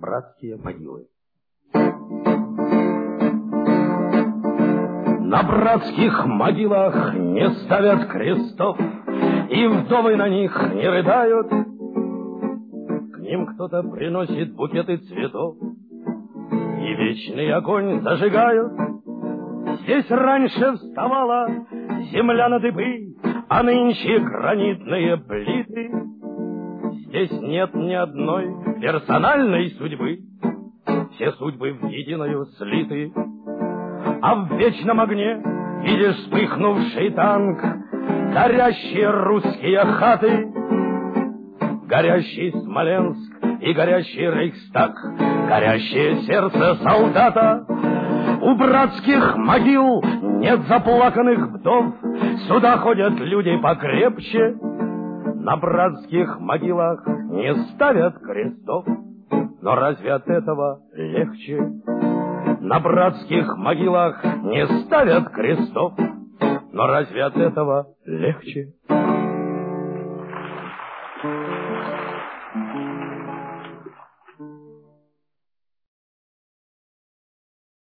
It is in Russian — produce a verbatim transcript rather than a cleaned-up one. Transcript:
братские могилы. На братских могилах не ставят крестов, и вдовы на них не рыдают. К ним кто-то приносит букеты цветов, и вечный огонь зажигают. Здесь раньше вставала земля на дыбы, а нынче гранитные плиты. Здесь нет ни одной персональной судьбы, все судьбы в единую слиты. А в вечном огне видишь вспыхнувший танк, горящие русские хаты, горящий Смоленск и горящий Рейхстаг, горящее сердце солдата. У братских могил нет заплаканных вдов, сюда ходят люди покрепче. На братских могилах не ставят крестов, но разве от этого легче? На братских могилах не ставят крестов, но разве от этого легче?